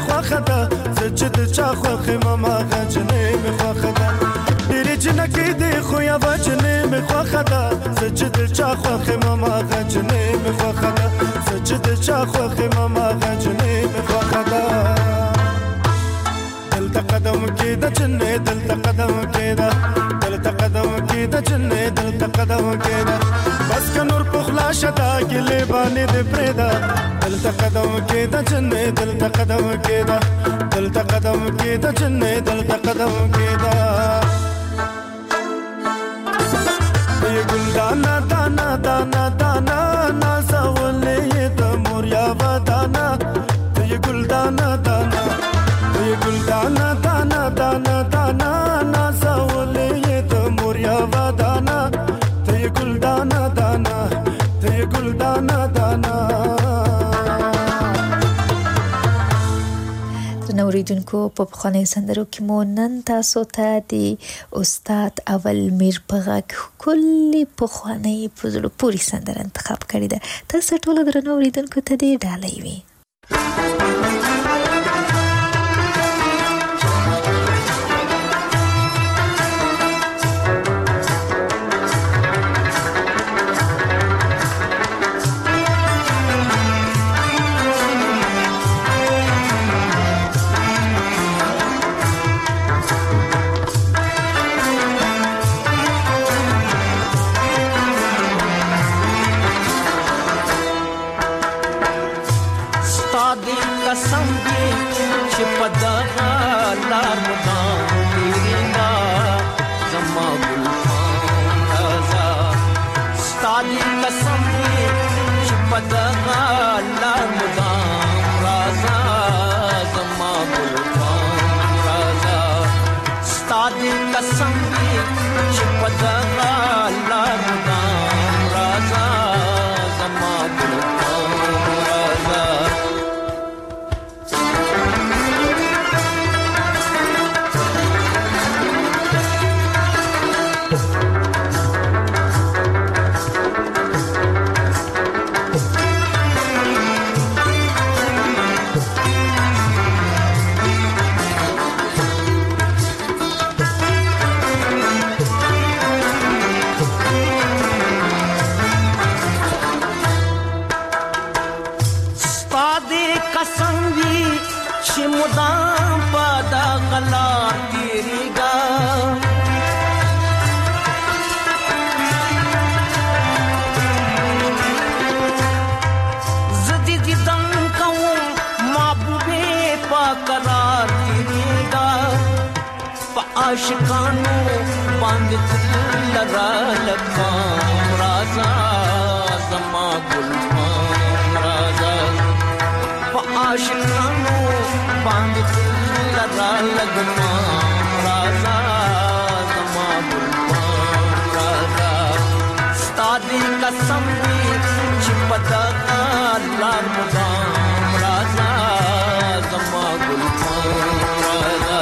مخواخدا سجد چا خوخه ماما غجنې مخواخدا ډېر جنکې دې خو یا وجنې مخواخدا سجد چا خوخه ماما غجنې مخواخدا سجد چا خوخه ماما غجنې مخواخدا دلته قدم کېده جنې دلته قدم کېده دلته قدم کېده جنې دلته قدم کېده بس که نور پخلا شدا ګلې باندې دې پرېدا دلته قدم کېده جنې دلته قدم کېده دلته قدم کېده جنې دلته قدم کېده یې ګل دانا دانا دانا دانا نازولې د موریا ودانا یې ګل دانا دانا یې ګل دانا دانا دانا دانا نازولې د موریا ودانا یې ګل دانا دانا یې ګل دانا دانا نوریدونکو په پخوانیو سندرو کې مو نن تاسو ته د استاد اول میر په غږ کلی پخوانی په زړه پورې سندره انتخاب کړې ده. تاسو ټول درنو اوریدونکو ته دې ډالۍ وي. आशिकानो बांध लरा लखाम राजा जमा गुलफाम राजा आशिकानो बांध लरा लगमाम राजा जमा गुलफाम राजा स्तादी कसम चिपदा लाम राजा जमा गुलफाम राजा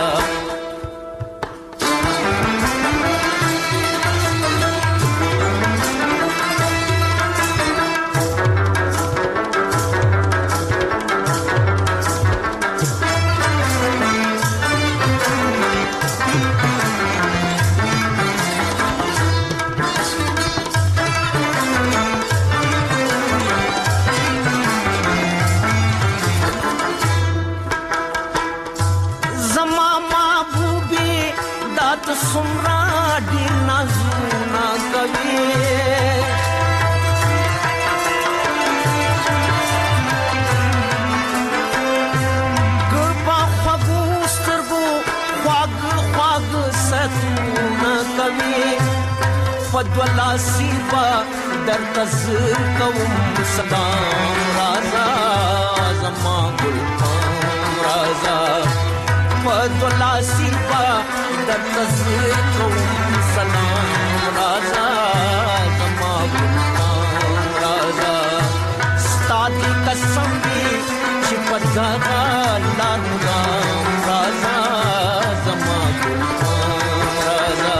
फद्वला सीबा दर तज़र कवम सदाम राजा जमा गुलफाम राजा फद्वला सीबा दर तज़र कवम सदाम राजा जमा गुलफाम राजा स्तादी कसम भी चिपदा लाम राजा जमा गुलफाम राजा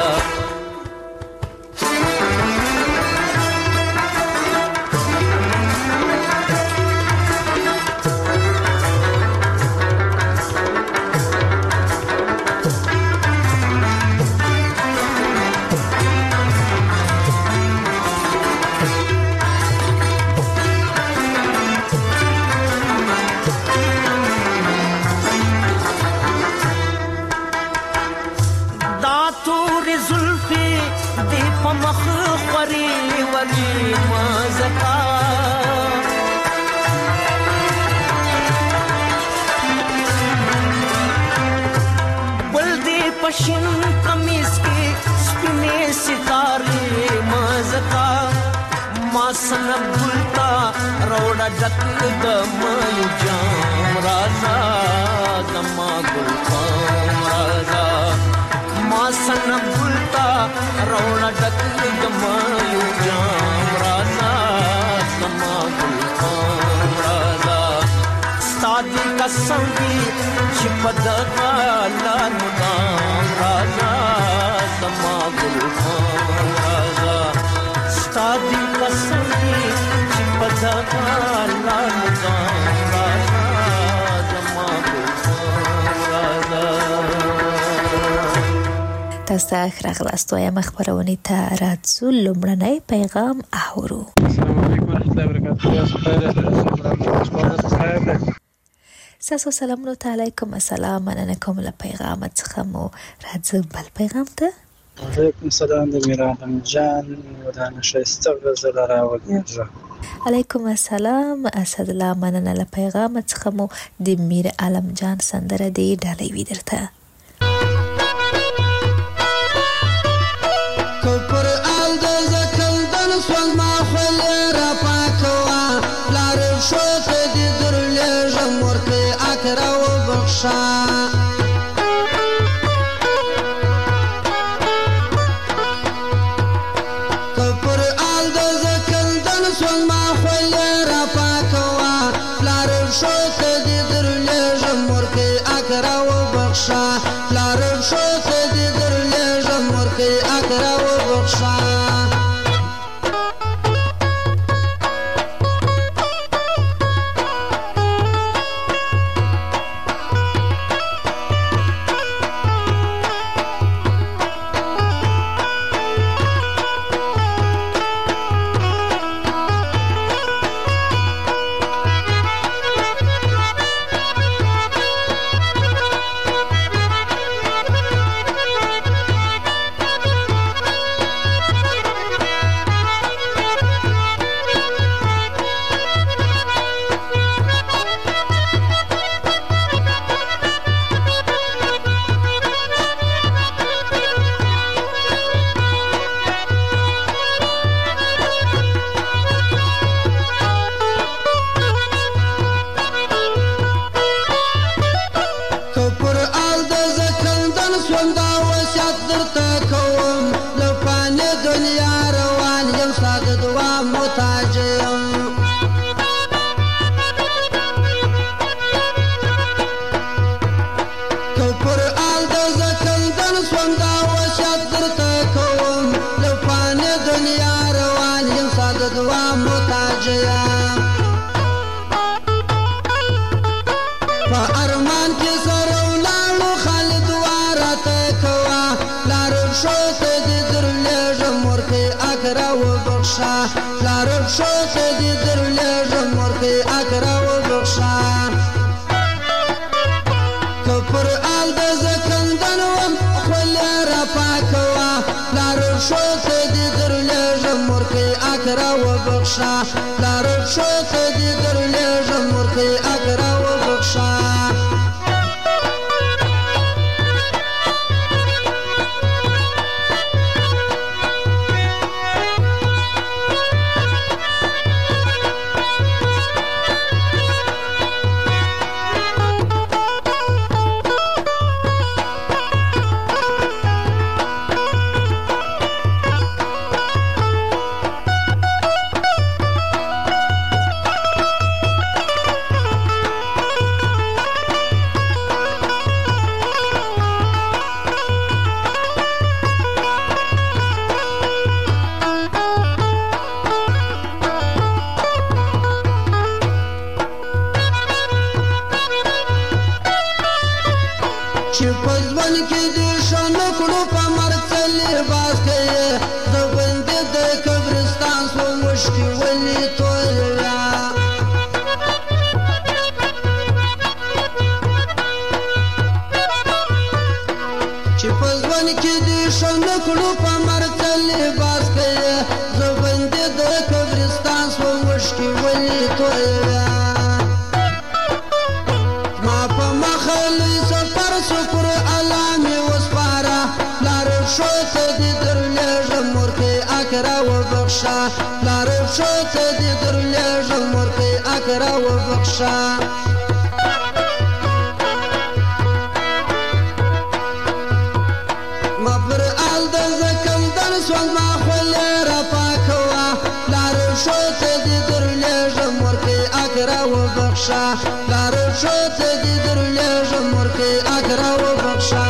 خبرې مزتا بل دې پشن قمیص کې سپینې ستارې مزتا ما سنب گلتا روڑا ڈک دمایو جام رازا دما گلفام رازا ما سنب گلتا روڑا ڈک دمایو جام رازا دما گلفام رازا ستادی قسم دی چپد غالان مدام رازا دما گلفام رازا ستادی قسم دی چپدا کالا نظام رازا دما گلفام رازا تاسو ته راغلاست وایم خبرونه ته راځو لومړنی پیغام اورو. السلام علیکم ورحمۃ اللہ وبرکاتہ. تاسو سلامونه علیکم السلام مننه کوم له پیغام څخه مو راځو بل پیغام ته. علیکم السلام د میران جان ودانه شایسته غزل راوړم. علیکم السلام اسد الله مننه له پیغام څخه مو د میر عالم جان سندره دی ډالۍ وی درته. کفر آل د زکل دن سوان ما خل را پاکوا لار شوت دی درلی جمور کی اکرا و بخشا کفر آل د زکل دن سوان ما خل را پاکوا لار شوت دی درلی جمور کی اکرا و بخشا لار شوت دی درلی جمور کی اکرا و بخشا لارب شوت دی درلی جمور کی اکرا و بخشا کفر آل د زکندن وم خلی را پاکوا لارب شوت دی درلی جمور کی اکرا و بخشا لارب شوت دی درلی جمور کی اکرا و بخشا شو ته دې درلېږم مورکۍ اکره وبخښه پلار شو ته دې درلېږم مورکۍ اکره وبخښه ما پر آل د زکندن سوال ما خولې راپاکوه پلار شو ته دې درلېږم مورکۍ اکره وبخښه پلار شو ته دې درلېږم مورکۍ اکره وبخښه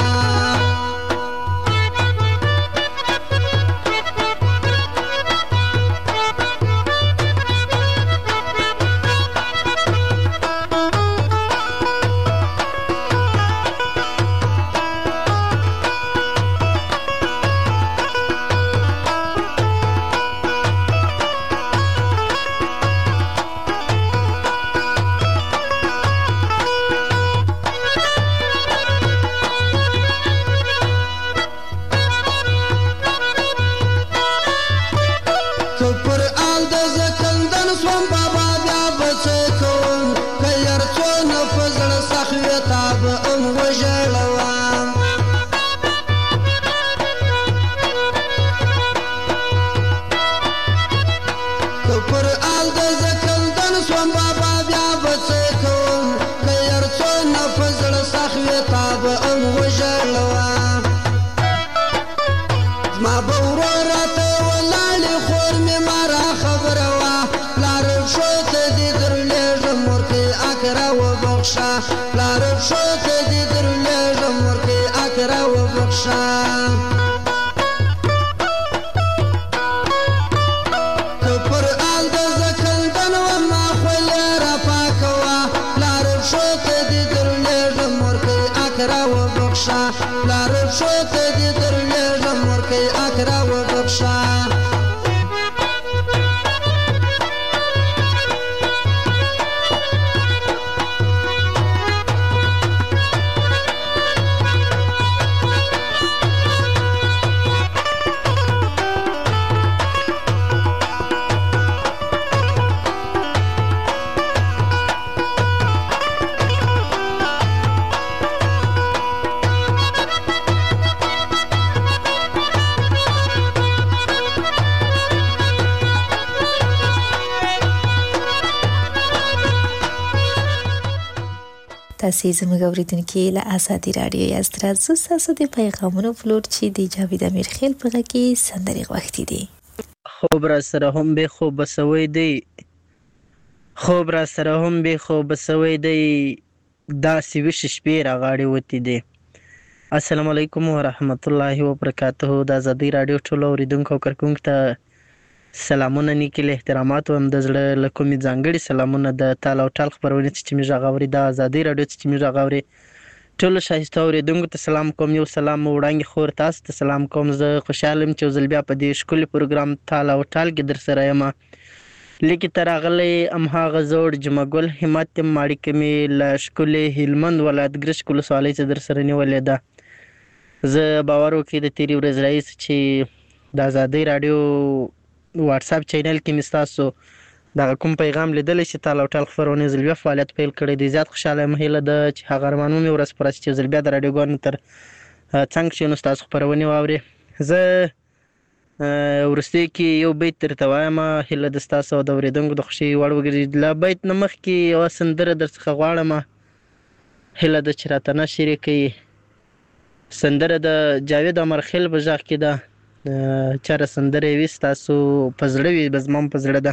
پلار شو ته دې درلېږم مورکۍ اکره وبخښه که پر آل د زکندن وم ما خولې راپاکوه پلار شو ته دې درلېږم مورکۍ اکره وبخښه پلار شو ته دې درلېږم مورکۍ اکره وبخښه تاسې زموږ اورېدونکي له ازادي راډیو یاست. راځو ستاسو د پیغامونو پلور چې د جاوید امیرخیل په غږ کې سندرې غوښتې دي. خوب را سره هم بې خوبه سوی دی، خوب را سره هم بې خوبه سوی دی، داسې ویښې شپې را غاړې وتې دي. السلام علیکم ورحمت الله وبرکاته. د ازادي راډیو ټولو اورېدونکو او کارکوونکو ته سلامونه، نیکې له احترامات هم د زړه له کومې ځانګړي سلامونه د تال او ټال خپرونې چې موږ غږ اوري د ازادي راډیو چې موږ غږ اوري ټولو ښایسته اورېدونکو ته سلام کوم. یو سلام وړاندې خور تاسو ته سلام کوم. زه خوشحاله یم چې یو ځل بیا په دې ښکلي پروګرام تال او ټال کې در سره یم. لیکې ته راغلی هماغه زوړ جمعه ګل همت یم. اړیکه مې له ښکلي هلمند ولایت ګرشک ولسوالۍ څخه در سره نیولې ده. زه باور وکړئ د تېرې ورځې راهیسې چې د ازادۍ راډیو واټساپ چینل کې مې ستاسو دغه کوم پیغام لیدلی چې تال او ټال خپرونې ځل بیا فعالیت پیل کړی دی. زیات خوشحاله یم. هیله ده چې هغه ارمانونه مې ورځ په ورځ چې ځل بیا د راډیوګانو تر څنګ شي نو ستاسو خپرونې واورې. زه وروستیو کې یو بیت درته وایم، هیله ده ستاسو او د اورېدونکو د خوښۍ وړ وګرځي. له بیت نه مخکې یوه سندره در څخه غواړم، هیله ده چې راته نشر یې کوي. سندره د جاوید امیرخیل په غږ کې ده. چېرې سندره یې وي ستاسو په زړه وي، به زما هم په زړه ده.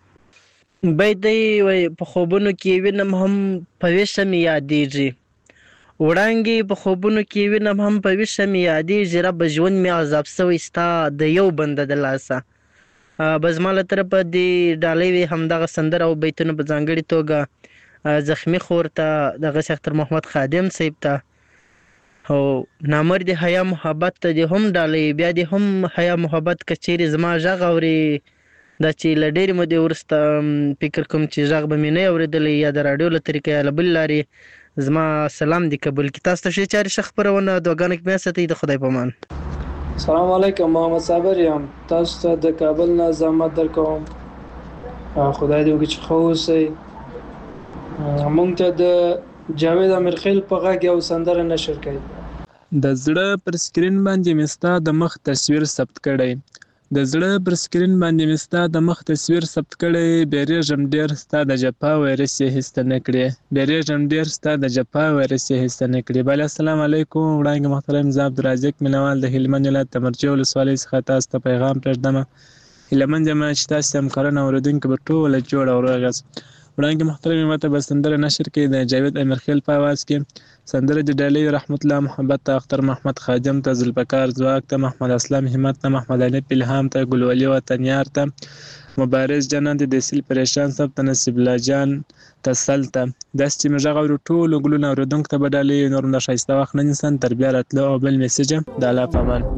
بیت دی وایي په خوبونو کې وینم هم په ویښه مې یادېږي، وړانګې په خوبونو کې وینم هم په ویښه مې یادېږي، رب ژوند مې عذاب سوی ستا د یو بنده د لاسه. به زما له طرفه دې ډالۍ وي همدغه سندره او بیتونه په ځانګړې توګه زخمي خور ته، دغسې اختر محمد خادم صاحب ته او نامرد حیا محبت ته دې هم ډالۍ، بیا دې هم حیا محبت که چیرې زما غږ اوري، دا چې له ډېرې مودې وروسته فکر کوم چې غږ به مې نه اورېدلی یا د راډیو له طریقې یا له بلې لارې، زما سلام دې قبول کړي. تاسو ته ښې چارې ښه خپرونه دعاګانو کې مې ساتئ. د خدای په امان. السلام علیکم، محمد صابر یم. تاسو ته د کابل نه زحمت درکوم. خدای دې وکړي چې ښه اوسئ. موږ ته د جاوید امیرخیل په غږ یو سندره نشر کړئ. د زړه پر سکرین باندې مې ستا د مخ تصویر ثبت کړی د زړه پر سکرین باندې مې ستا د مخ تصویر ثبت کړی بیریږم ډېر ستا د جفا وایرس یې هېڅ نه کړې بیریږم ډېر ستا د جفا وایرس یې هېڅ نه کړې. بله السلام علیکم وړانګې محترم زه عبدالرازق مینوال د هلمند ولایت د مرجع ولسوالۍ څخه تاسو ته پیغام پرېږدم. هیله مند یم چې تاسو همکاران او اورېدونکي به ټوله جوړ او روغ یاست. وړانګې محترمې ماته به سندره نشر کړي د جاوید امیرخیل په اواز کې. سندره د ډالۍ رحمت الله محبت ته، اختر محمد خادم ته، ذوالفقار ځواک ته، محمد اسلام همت ته، محمد علي الهام ته، ګلولي وطنیار ته، مبارز جنان ته، دسیل پریشان صاحب ته، نصیب الله جان تسل ته. داسې چې مې غږ اورو ټولو ګلونو اورېدونکو ته به ډالۍ نور هم د ښایسته وخت نه نیسم. تر بیا راتلو او بل میسج د الله په امان.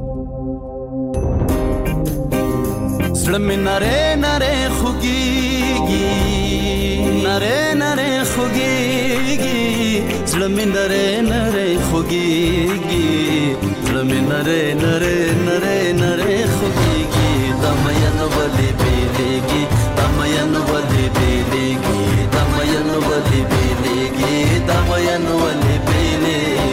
زړه مې نری نری خوږېږي نری نری خوږېږي زړه مې نری نری خوږېږي زړه مې نری نری نری نری خوږېږي دا مین ولې بېلېږي دا مین ولې بېلېږي دا مین ولې بېلېږي دا مین ولې بېلېږي.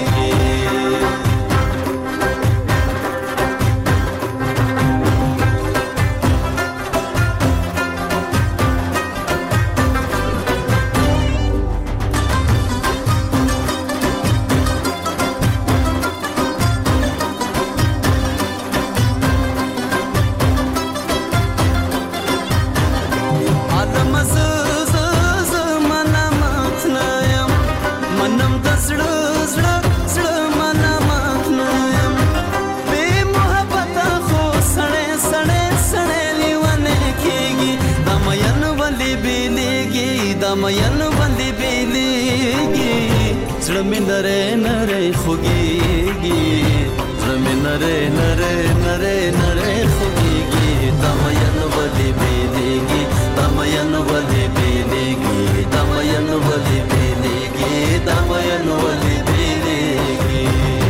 مین باندې بیلېږي زړه مې نری نری خوږېږي زړه مې نری نری نری نری خوږېږي دا مین ولې بیلېږي دا مین ولې بیلېږي دا مین ولې بیلېږي دا مین ولې بیلېږي.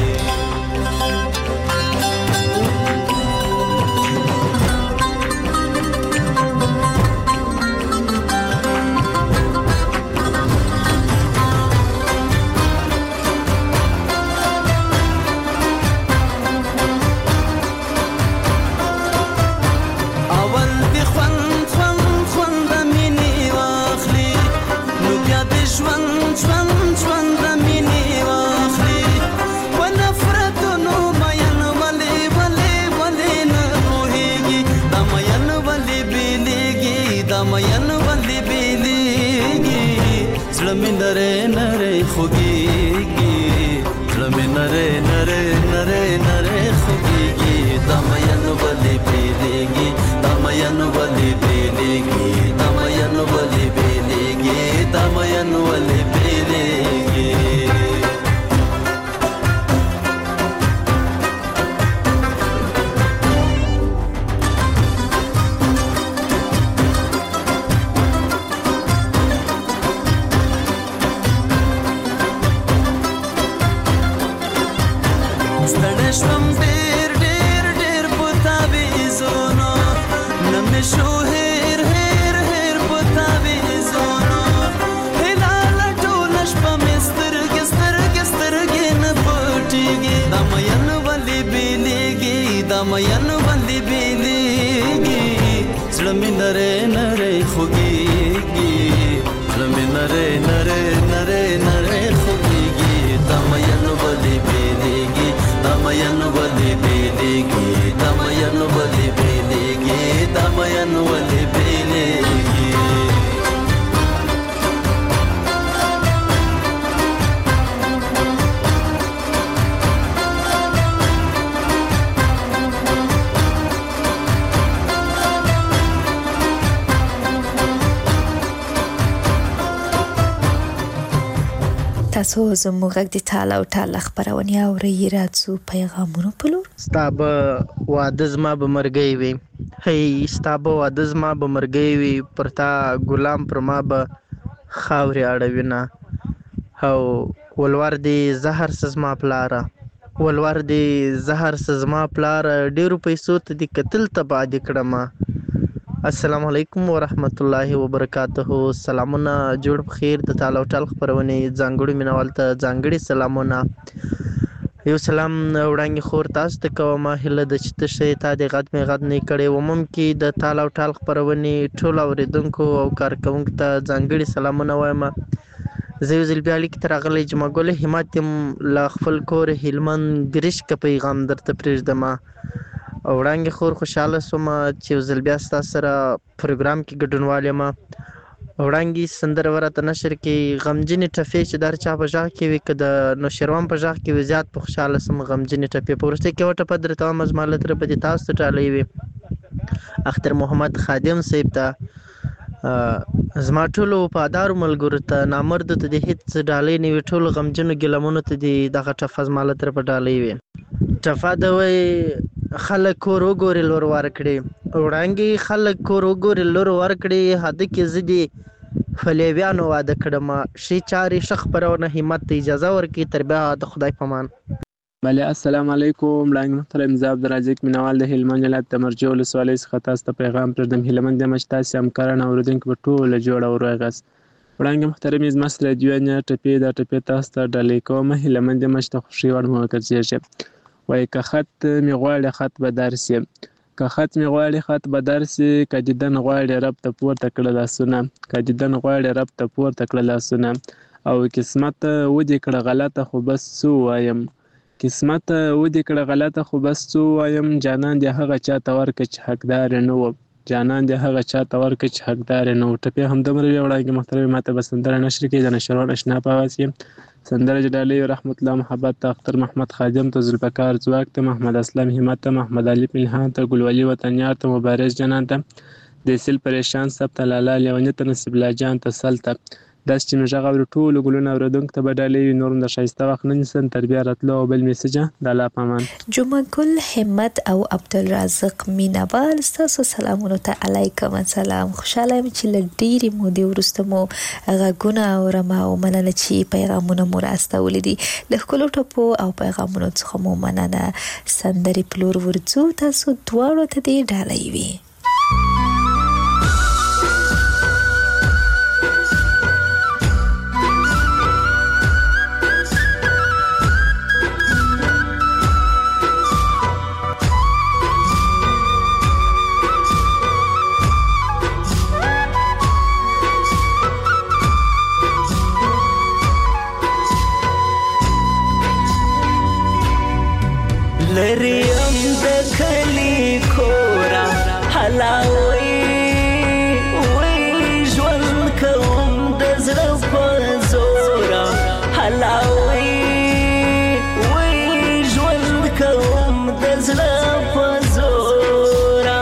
مین باندې بیلېږي زړه مې نری نری خوږېږي زړه مې نری نری نری نری خوږېږي دا مین ولې بیلېږي دا مین ولې بیلېږي دا مین ولې بیلېږي دا مین ولې بیلېږي. شوم ډېر ډېر ډېر په تعویضونو نه مې شو هېر هېر هېر په تعویضونو هیله ټوله شپه مې سترګې سترګې سترګې نه پټېږي دا مین ولې بېلېږي دا مین ولې بېلېږي زړه مې نری نری خوږېږي زړه مې نری نری نری نری خوږېږي دا مین ولې بېلېږي دا مین ولې بېلېږي دا مین ولې بېلېږي دا مین ولې بېلېږي. تاسو زموږ غږ د ټال او ټال خبرونه اورئ راځو پیغامونو په لور. ستا به واده زما به مرګی وي هی ستا به واده زما به مرګی وي پر تا ګلام پر ما به خاورې اړوینه او ولور دې زهر سزما پلاره ولور دې زهر سزما پلاره ډېرو پیسو ته دې قتل تباه دې کړمه. السلام علیکم ورحمت الله وبرکاته. سلامونه جوړ بخیر د ټال او ټال خبرونې ځانګړي مینوال ته ځانګړي سلامونه. یو سلام وړاندې خور تاسو ته کوم هله د چې تشه تا د غد مې غد نه کړې ومم کې د تال او ټال خپرونې ټول اوریدونکو او کارکونکو ته ځانګړي سلامونه وایم. زه یو ځل بیا لیک ته راغلی جمعه ګل همت یم له خپل کور هلمند ګرشک پیغام درته پرېږدم. وړاندې خور خوشحاله سوم چې یو ځل بیا ستا سره پروګرام کې ګډونوال یم. وړاندې سندره ورته نشر کې غمجنې ټپې چې د هر چا په غږ کې وي که د نوشیروان په غږ کې وي زیات په خوشحاله سم. غمجنې ټپې په وروستۍ کې یوه ټپه درته وایم زما له طرفه دې تاسو ته ډالۍ وي اختر محمد خادم صاحب ته زما ټولو وفادارو ملګرو ته نامردو ته دې هېڅ ډالۍ نه وي ټولو غمجنو ګیلمونو ته دې دغه ټپه زما له طرفه ډالۍ وي. ټپه ده وایي خلک کور وګورې لور ورکړې وړاندې خلک کور وګورې لور ورکړې هده کې زه دې فلیویانو واده کړم ښې چارې ښه خپرونه همت ته اجازه ورکړي تر بیا د خدای په امان. بله السلام علیکم وړاندې محترم زه عبدالرزاق مینوال د هلمند ولایت د مرجو ولسوالۍ څخه تاسو ته پیغام پرېږدم. هیله مند یم چې تاسې همکاران او اورېدونکي به ټوله جوړ او روغ یاست. وړاندې محترم زما سره دوه ټپې دا ټپې تاسو ته ډالۍ کوم. هیله مند یم چې د خوښۍ وړ مو وګرځېږي. وایي که خط مې غواړي خط به درسي که خط مې غواړي خط به درسي که دیدن غواړي رب ته پورته کړه لاسونه که دیدن غواړي رب ته پورته کړه لاسونه او قسمت ودې کړه غلطه خو بس څه ووایم قسمت ودې کړه غلطه خو بس څه ووایم جانان دې هغه چا ته ورکړه چې حقدار یې نه و جانان دې هغه چا ته ورکړه چې حقدار یې نه و. ټپې همدومره وي. وړاندې محترم ما ته به سندره نشر کړي د نشروان اشنا په اواز کې سندره چې ډالۍ رحمت الله محبت ته اختر محمد خادم ته ذوالفقار ځواک ته محمد اسلم همت ته محمد علي پنهان ته ګلولي وطنیار ته مبارز جنان ته د سیل پریشان سب ته لالا لیوني ته نصیب الله جان ته سل ته داسې چې مې غږ اوري ټولو ګلونه اورېدونکو ته به ډالۍ وي. نور هم د ښایسته وخت نه نیسم تر بیا راتلو او بل میسجه د الله په امان. جمعه ګل همت او عبدالرزاق مینوال ستاسو سلامونو ته علیکم السلام. خوشحاله یم چې له ډېرې مودې وروسته مو غږونه اورم او مننه چې پیغامونه مو راستولي دي. له ښکلو ټپو او پیغامونو څخه مو مننه. سندرې پلور ورځو تاسو دواړو ته دې ډالۍ وي. لریم د کلی کورا حلاوی وی ژوند کوم د زړه په زورا حلاوی وی ژوند کوم د زړه په زورا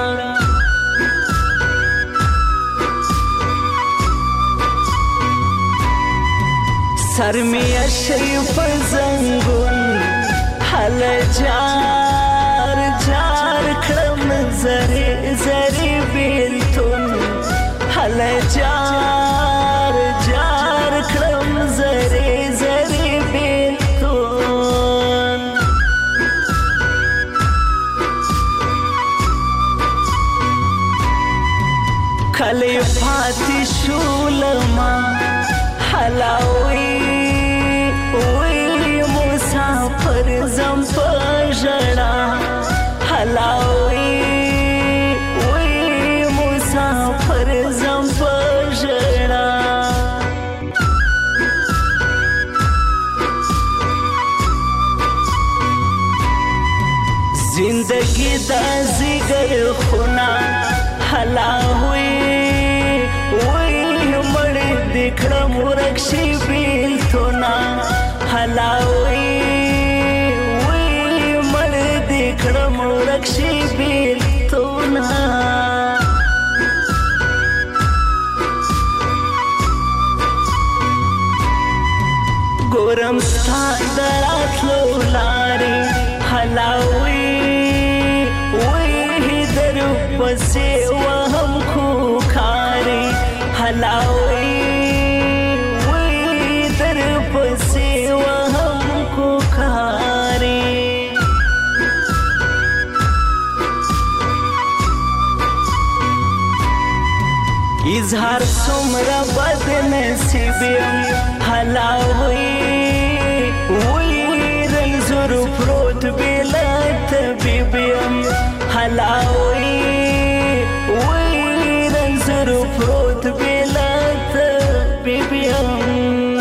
سر می شریف زنګون حل جار جار کړم زری زری بیلتون حل جار جار کړم زری زری بیلتون کلی پاتې شولما حلاوی مسافر زم پژړا حلاوی وی مسافر زم پژړا زندگی دا زیګر خونا حلاوی وی مړ دکړم ورکشي بیلتونا حلاوی وی مړ دکړم ورکشي بیلتونا ګورم ستا دراتلو لارې حلاوی وی درو پسې وهم خو کاري حلاوی وی درو پسې وهم خو کاري اظهار څومره بد نصیب یم حلاوی وی رنځور بیبیم حلاوی وی رنزر پروت بیلت بیبیم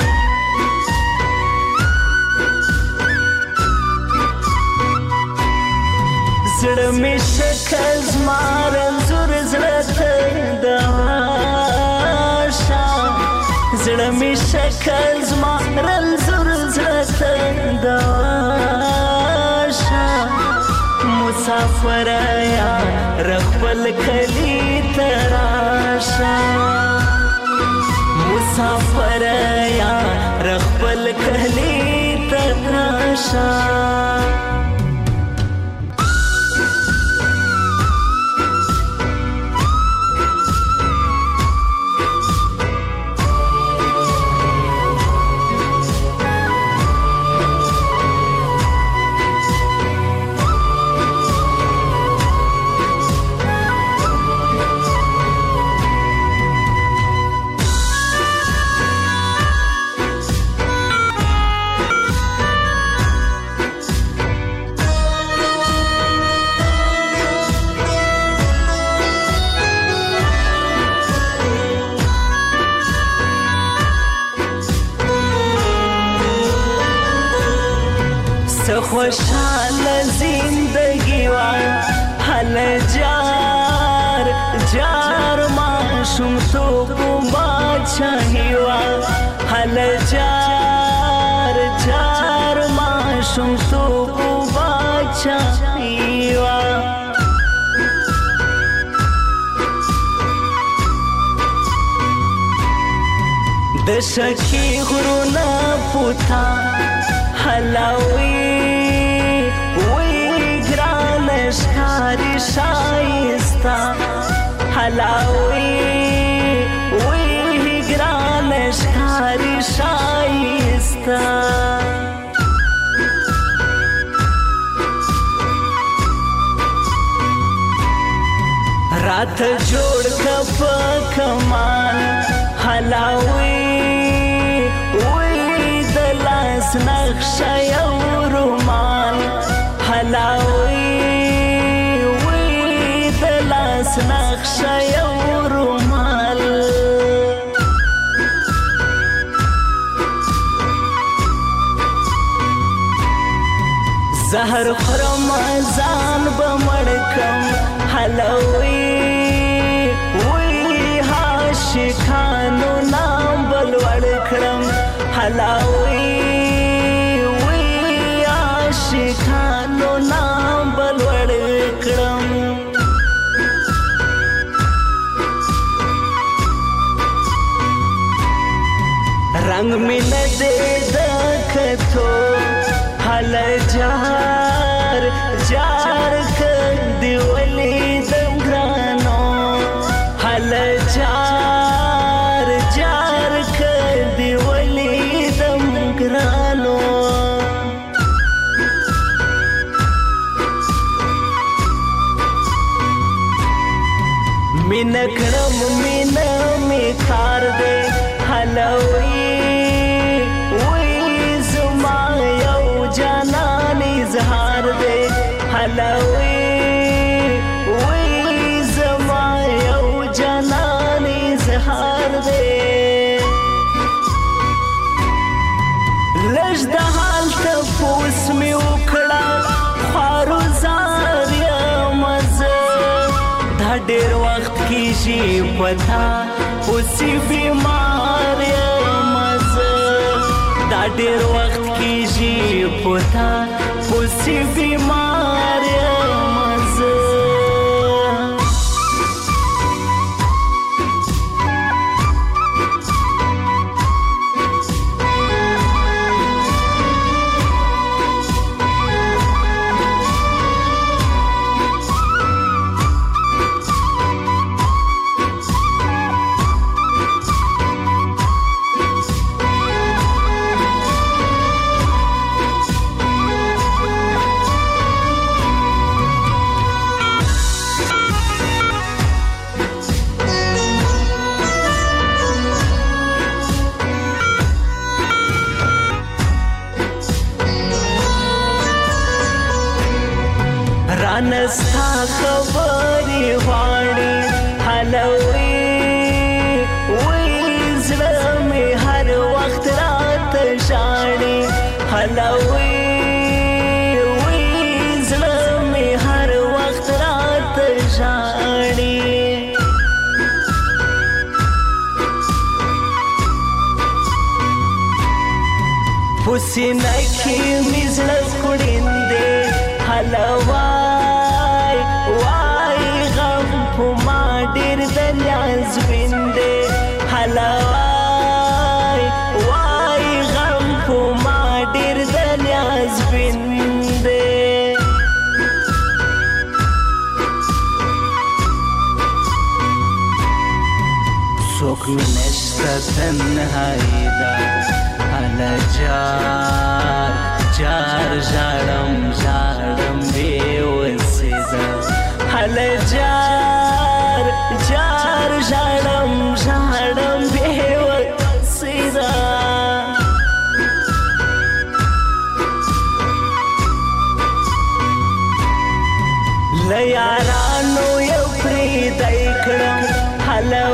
زړه می شکل زما رنزور زړه ته داشا زړه می شکل زما رنزور زړه ته داشا مسافر یا رخبل کلی تراشا مسافر یا رخبل کلی تراشا خوشحال زندگی و حل جار جار معشوم تو بادشاهی و حل جار جار معشوم تو بادشاهی و د شکی غرونه پوتا حلاوی شکاری شایستا حلاوی وی گران شکاری شایستا رات جوړ کپ کمان حلاوی وی دلاس نقش یو رومان حلاوی نقش یو رومال زهر خرم ځان بمړکم حلوي وی عاشقانو نام بل وړکړم حلوي وی عاشقانو نام بل وړکړم رنگ می ندے دکھتو حل جار جار کر دیولی دنگرانو حل جار جار کر دیولی دنگرانو مین کرم مین می کار دے حلوی زهار دے حلوی وی زما یو جانانی زهار دے لږ د حال تپوس می وکړه خوارو زار یم زه دا ډېر وخت کېږي پتا اوسې بیمار یم زه دا ډېر وخت کېږي پتا اوسې بیمار یم زه رانستا خبرې غواړي حلوي وی زړه مې هر وخت راته ژاړي حلوي وی زړه مې هر وخت راته ژاړي پسینه کې مې زړه کوړندې حلوای وای غم په ما ډېر د نیاز ویندې حلوای وای غم په ما ډېر د نیاز ویندې څوک مې نشته تنهایي ده هله جار جار ژاړم ژاړم بې وسې ده هله جار جار ژاړم ژاړم بې وسې ده له یارانو یو پرېدی کړم هله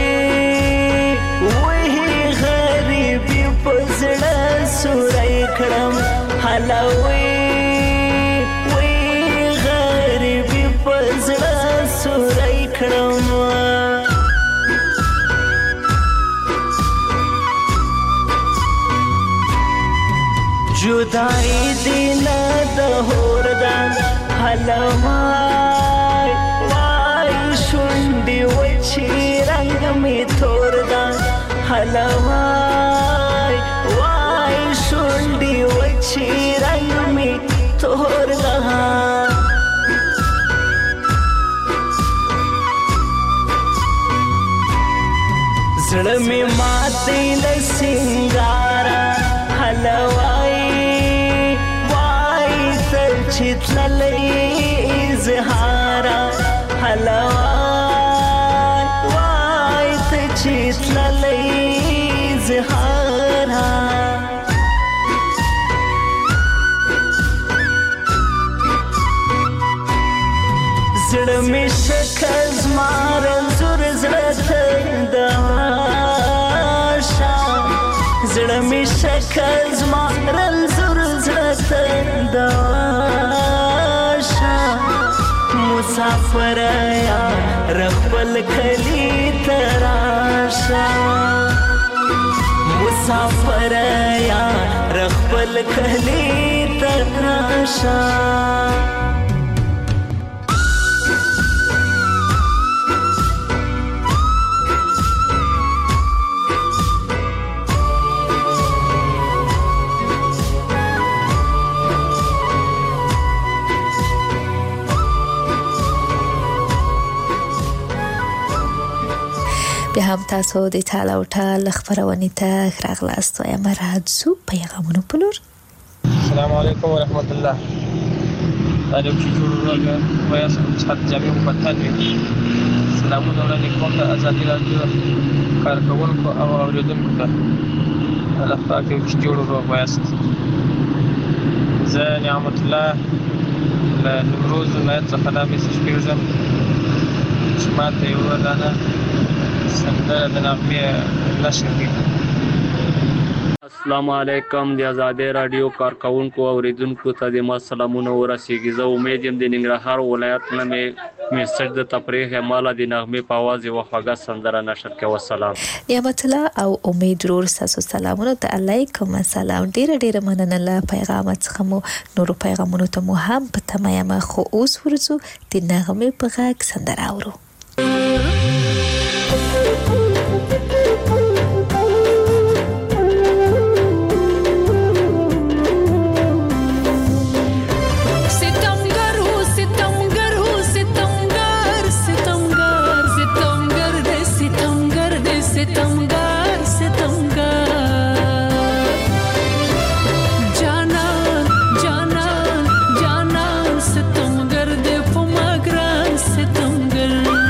سورای کړم حلوي وی غریبي په زړه سورای کړم جدائی دینا د هور ده حلوای وای شونډې وچې رنګ مې تور ده حلوای شونډې وچې رنګ مې تور ده زړه مې ماتې له سینګاره حلوای وای تر چې تللی اظهاره حلوای وای تر چې تللی اظهاره زړه مې شکه زما رنځور زړه ته داشه زړه مې شکه زما رنځور زړه ته داشه مسافر یار خپل کلي ته راشه مسافر یار خپل کلي ته راشه بیا هم تاسو د ټال او ټال خبرونې ته راغلاست وایم راځو پیغامونو په لور السلام علیکم ورحمت الله تعالی چې جوړ راغی وایي چې جامع مبتل وي سلامونه وړاندې کوم د ازادي راډیو کارکونکو او اوریدونکو ته الله پاک چې جوړ راغی زه نعمت الله له نمروز ولایت څخه د میسج پیژم چې ماته یو ودانه سندره د نغمې نشر کړي. السلام علیکم د آزادۍ راډیو کارکونکو او اوریدونکو ته د ما سلامونه ورسیږي. زه امید یم د ننګرهار ولایت نه مې میسج د تفریح مالا د نغمې په اواز یوه خوږه سندره نشر کړه. والسلام. نعمت الله او امید ورور تاسو سلامونه ته علیکم السلام. ډیره مننه له پیغام څخه مو نورو پیغامونو ته مو هم په تمه خو اوس ورځو د نغمې په غږ سندره اورو. ستمگر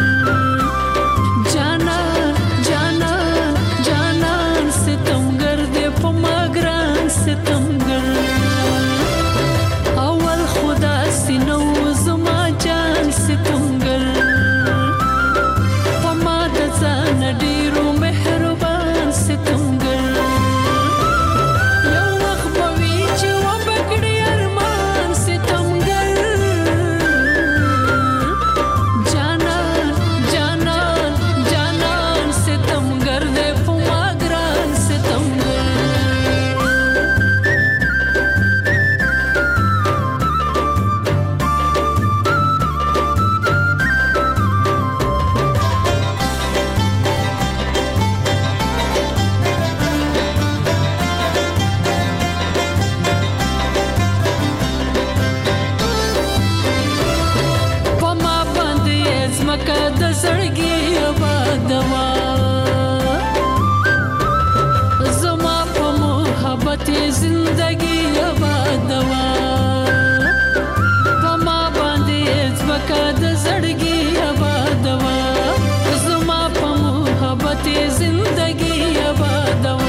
زمکه د زړګي آبادوا زما په محبت زندگی آبادوا په ما باندې زمکه د زړګي آبادوا زما په محبت زندگی آبادوا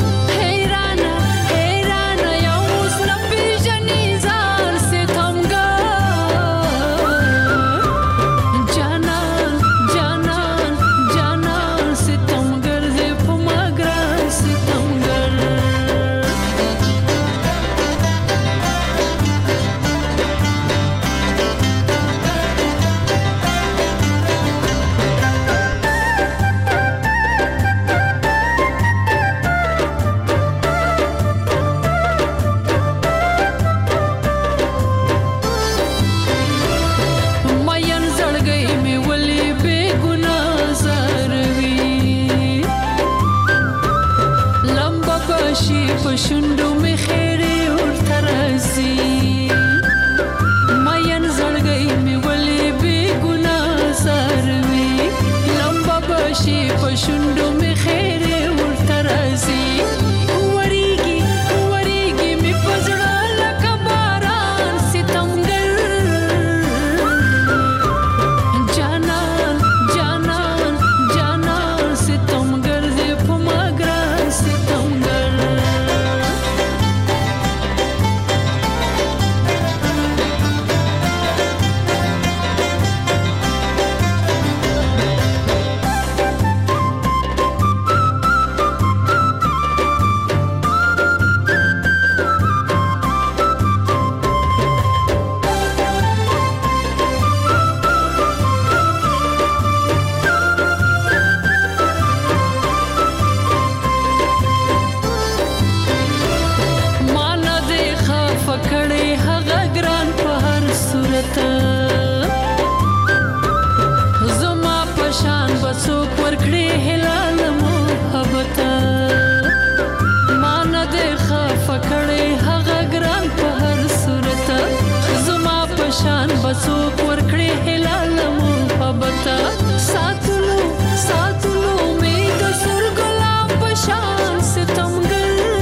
شوندو می خیری ورته راځي ماین زړګی می ولې بې ګناه زاروي لمبه بشي په شوندو می خیری ورته راځي وریږي وریږي می په زړه لکه باران ستمګر جانان جانان جانان ستمګر دې په ما ګران ستمګر زما پشان بڅوک ورکړي هلال محبت مان دې خفه کړي هغه ګران په هر صورت زما پشان بڅوک ورکړي هلال محبت ساتلو ساتلو می د سر ګلاب پشان ستمګر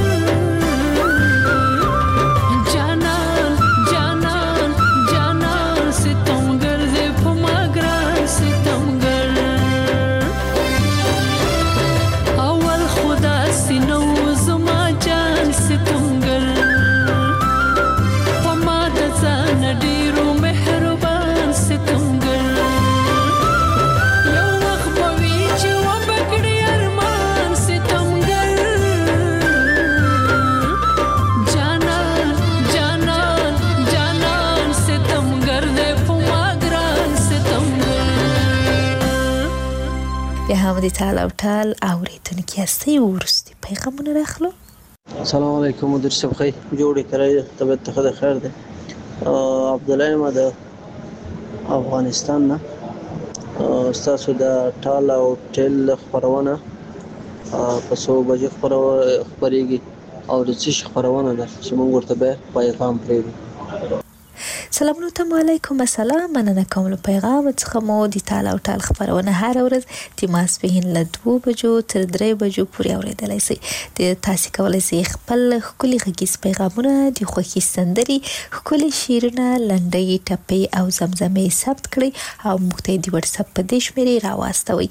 حامد تعال او ټال اوریدونکي هستي ورستي پیغامونه راخلو. السلام علیکم مدیر صاحب خی جوړې کړی طبیعت ته خیر ده. عبد الله ما د افغانستان نه تاسو د ټال او ټل خبرونه په 100 بجې خبرېږي او د څه خبرونه ده چې موږ ورته به پیغام پرېږدو. سلام علیکم السلام مننه کوم له پیغام څخه مو د ټال او ټال خبرونه هر ورځ د ماسپښین له 2 بجو تر 3 بجو پورې اورېدلای شئ. د تاسو کولای شئ خپل خولي غږیز پیغامونه د خوښي سندري خولي شیرونه لنډۍ ټپې او زمزمې ثبت کړئ او موږ ته د واتس اپ په دې شمیرې راواستوئ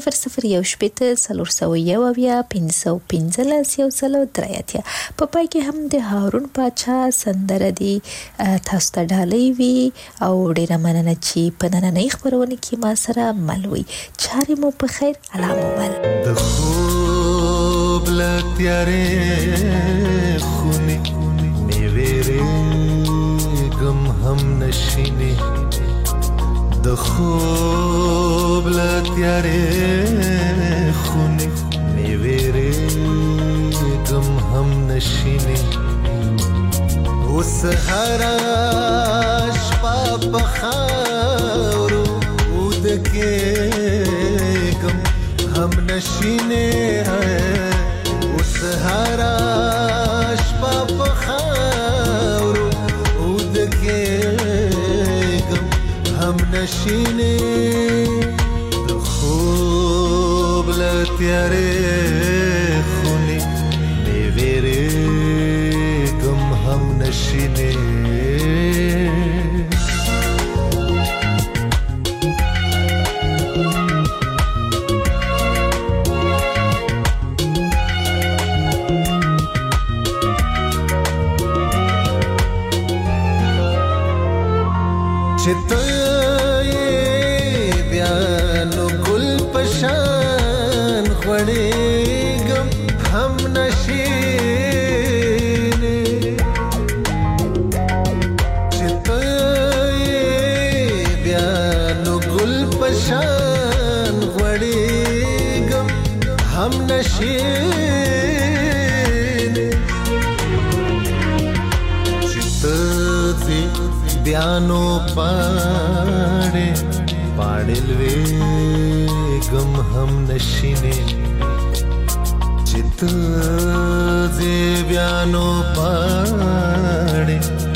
0018 په پای کې هم د هارون پاچا سندره دی تاسو ته ډالۍ وي او ډیره مننه چې په نننۍ خبرونه کې ما سره مل وي. چارې مو په خیر الله مو بل. د خوب له تیارې خونې مې وېرېږم هم نشینې د خوب له تیارې خونې مې وېرېږم هم نشینې اوس هره شپه په خاورو ودکېږم هم نشینې اوس هره شپه په خاورو ودکېږم هم هم نشینې د خوب له تیارې خونې مې وېرېږم هم نشینې چې ته یې بیا نو ګل په شان غوړېږم هم نشینې چې ته یې بیا نو ګل په شان غوړېږم هم نشینې چې ته بیانو پاڑے لویگم هم نشینه چت زی بیانو پاڑے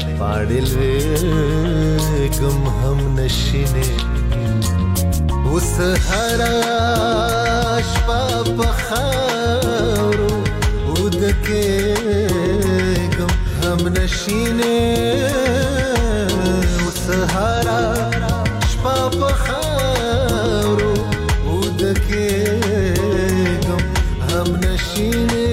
لویگم هم نشینه اوس هرا شپه په خاورو ودکېږم هم نشینه سهارا شپه په خاورو ودکېږم هم نشینې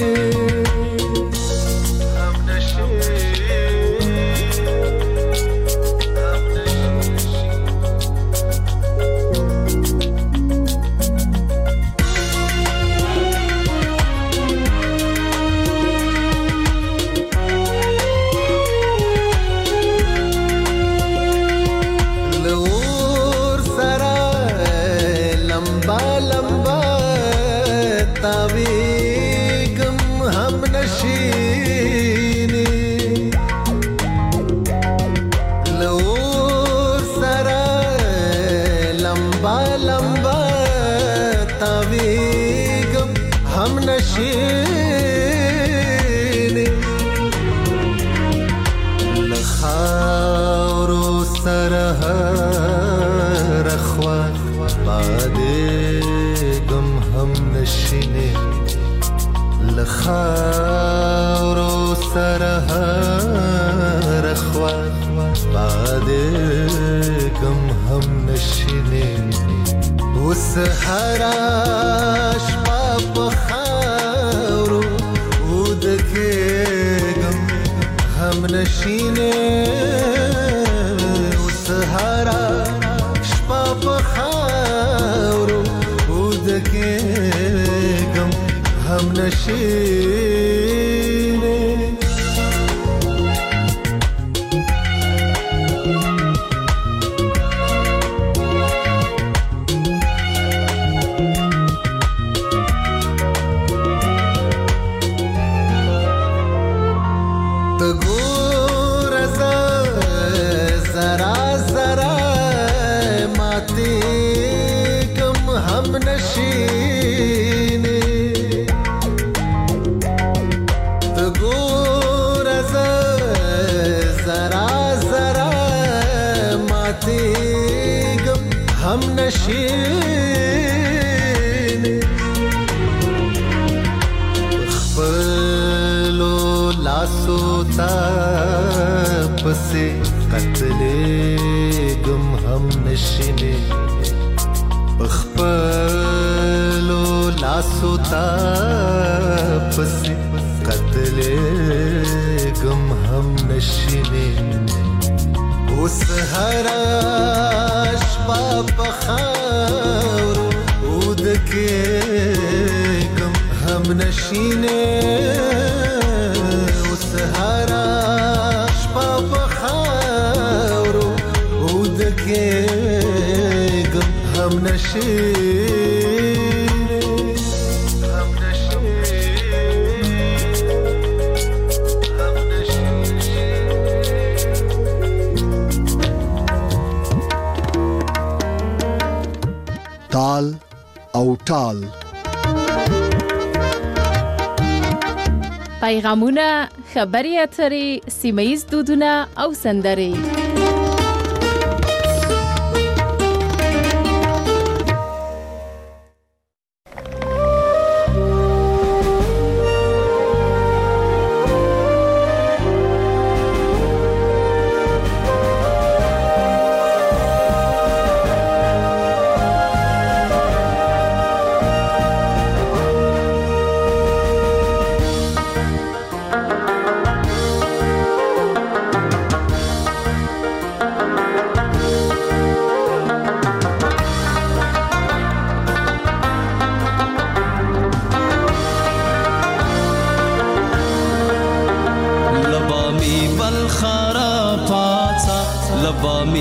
لخاورو سره رخوا بادېږم هم نشینې لخاورو سره رخوا بادېږم هم نشینې اوس هره شپه په خاورو ودکېږم هم نشینه اوس هره شپه په خاورو ودکېږم هم نشینه هم نشینې خپلو لاسو ته پسې قتلېږم هم نشینې خپلو لاسو ته پسې قتلېږم هم نشینې اوس هره شپه په خاورو ودکېږم هم نشینې اوس هره شپه په خاورو ودکېږم هم نشینې تال او ټال پیغامونه خبري اترې سیمه ییز دودونه او سندرې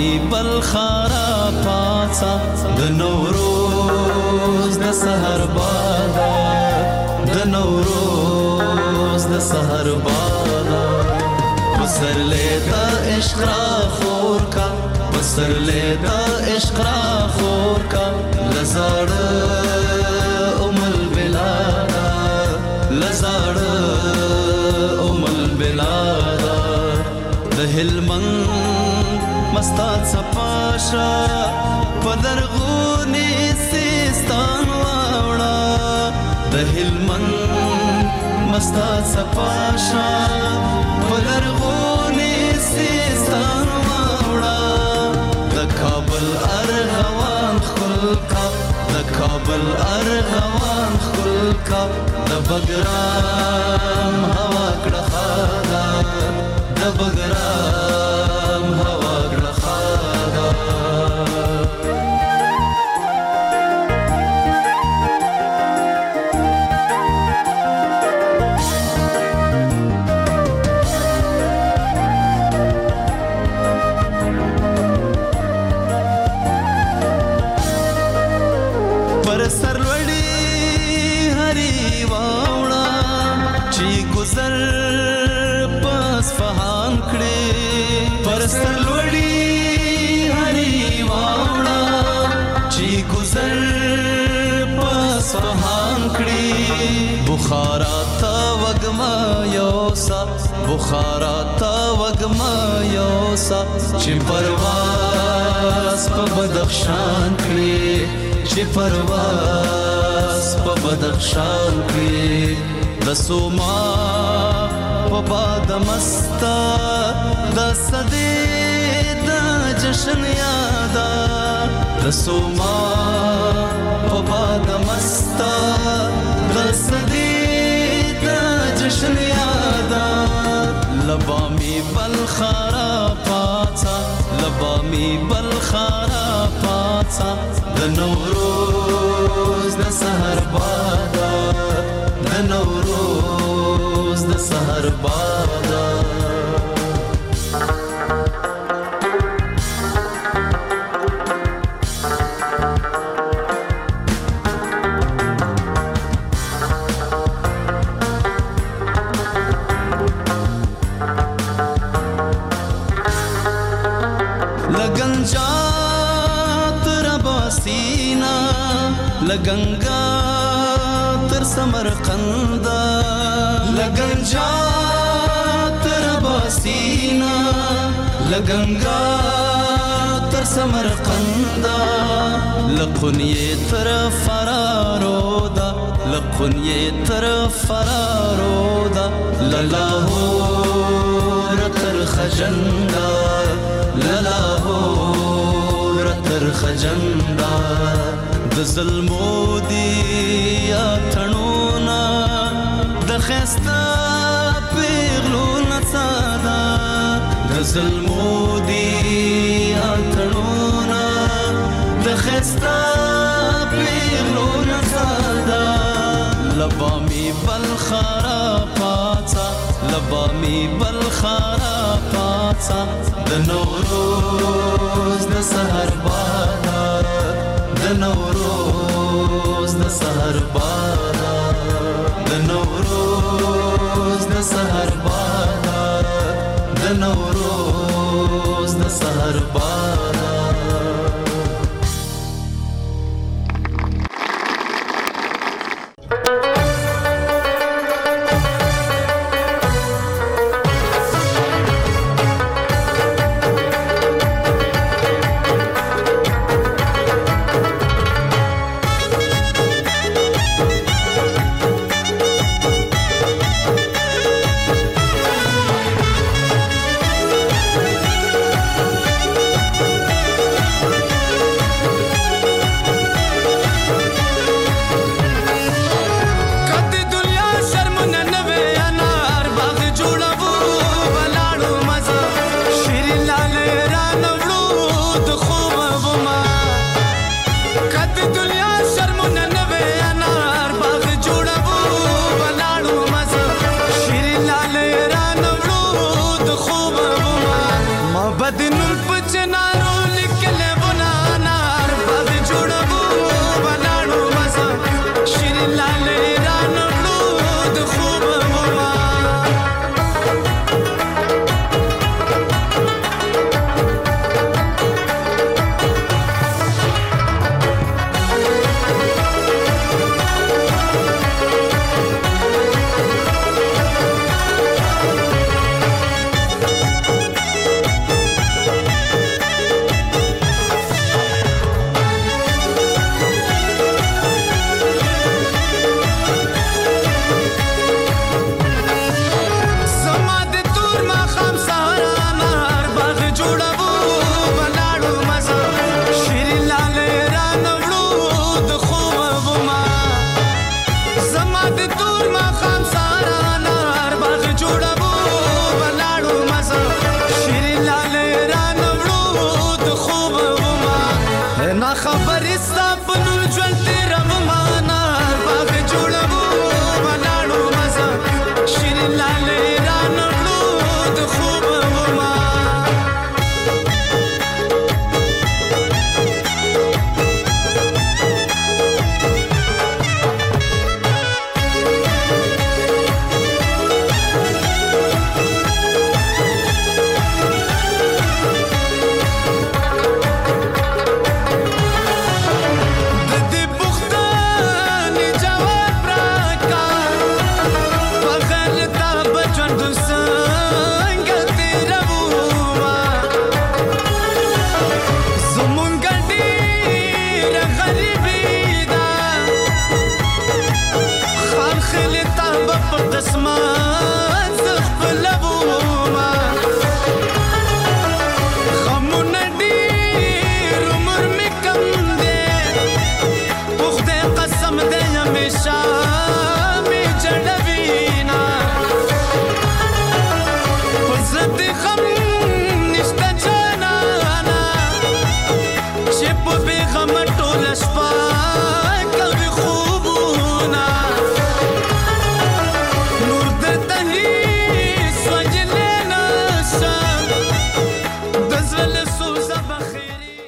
می بلخارا پاڅه د نوروز د سحر باده د نوروز د سحر باده پسرلی د عشق را خور کا پسرلی د عشق را خور کا لزاړه ام البلاده لزاړه ام البلاده د هلمند مستات صفاشا پدرغونی سیستان واوڑا د هلمند مستات صفاشا پدرغونی سیستان واوڑا د کابل ارغوان خلقا د کابل ارغوان خلقا د بګرام هوا کړه خادا د بګرام هوا کړه خادا پر سرلوړي هري واوړه چې گزر پس فهان کړي پر سرلوړي هري واوړه چې گزر پس فهان کړي بخارا تا وګما یوسا بخارا تا وګما یوسا چې پرواز په بدخشان کړي چې پرواز په بدخشان کې د سوما په باد مستا د صدې د جشن یادا د سوما په باد مستا د صدې د جشن یادا لبامی بلخارا پاڅه لبامی بلخارا پاڅه د نوروز د سحر باده د نوروز د سحر باده لګنجا تر باسینا لګنګا تر سمرقند لګنجا تر باسینا لګنګا تر سمرقند لقنیه تر فرارو دا لقنیه تر فرارو دا للاهور تر خجندا للاهور تر خجندا د ظلمو دی اتنونا د خستا پیغلو نڅادا د ظلمو دی اتنونا د خستا پیغلو نڅادا لبامی بلخارا پاڅه لبامی بلخارا پاڅه د نوروز د سحر باده د نوروز د سحر باده